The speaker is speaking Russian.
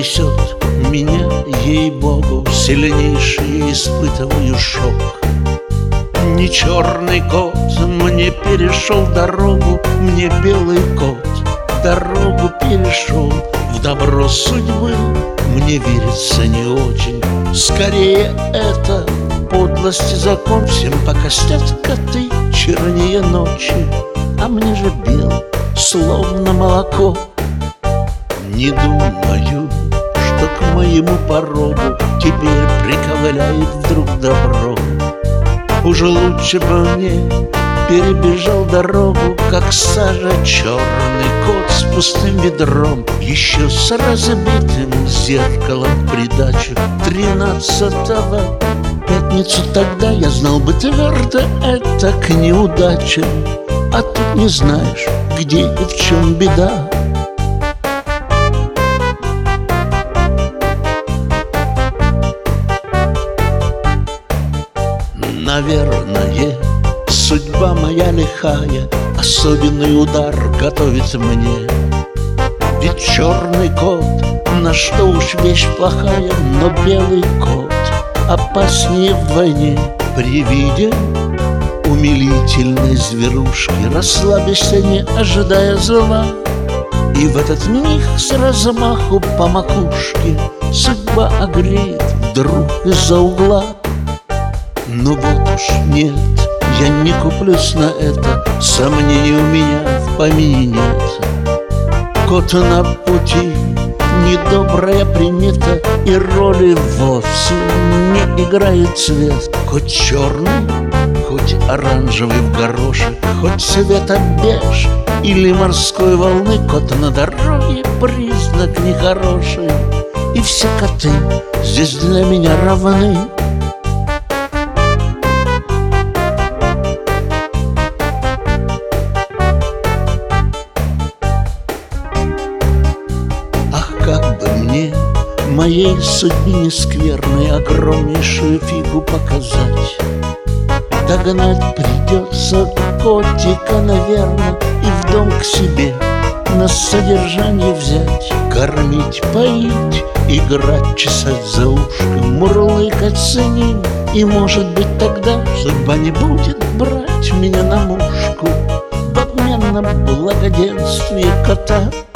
трясет меня, ей-богу, сильнейший я испытываю шок. Не черный кот мне перешел дорогу, мне белый кот дорогу перешел. В добро судьбы мне верится не очень. Скорее это подлость и закон. Всем покостят коты чернее ночи, а мне же бел, словно молоко. Не думаю, что к моему порогу теперь приковыляет вдруг добро. Уже лучше бы мне перебежал дорогу, как сажа черный кот с пустым ведром, еще с разбитым зеркалом в придачу. 13-го, пятницу тогда, я знал бы твердо, это к неудаче. А тут не знаешь, где и в чем беда. Наверное, судьба моя лихая особенный удар готовит мне. Ведь черный кот, на что уж вещь плохая, но белый кот опаснее вдвойне. При виде умилительной зверушки расслабишься, не ожидая зла, и в этот миг с размаху по макушке судьба огреет вдруг из-за угла. Ну вот уж нет, я не куплюсь на это, сомнений у меня в помине нет. Кот на пути, недобрая примета, и роли вовсе не играет цвет. Хоть черный, хоть оранжевый в горошек, хоть цвета беж или морской волны, кот на дороге признак нехороший, и все коты здесь для меня равны. Как бы мне моей судьбе скверной огромнейшую фигу показать. Догнать придется котика, наверно, и в дом к себе на содержание взять. Кормить, поить, играть, чесать за ушком, мурлыкать с ним. И, может быть, тогда судьба не будет брать меня на мушку в обмен на благоденствие кота.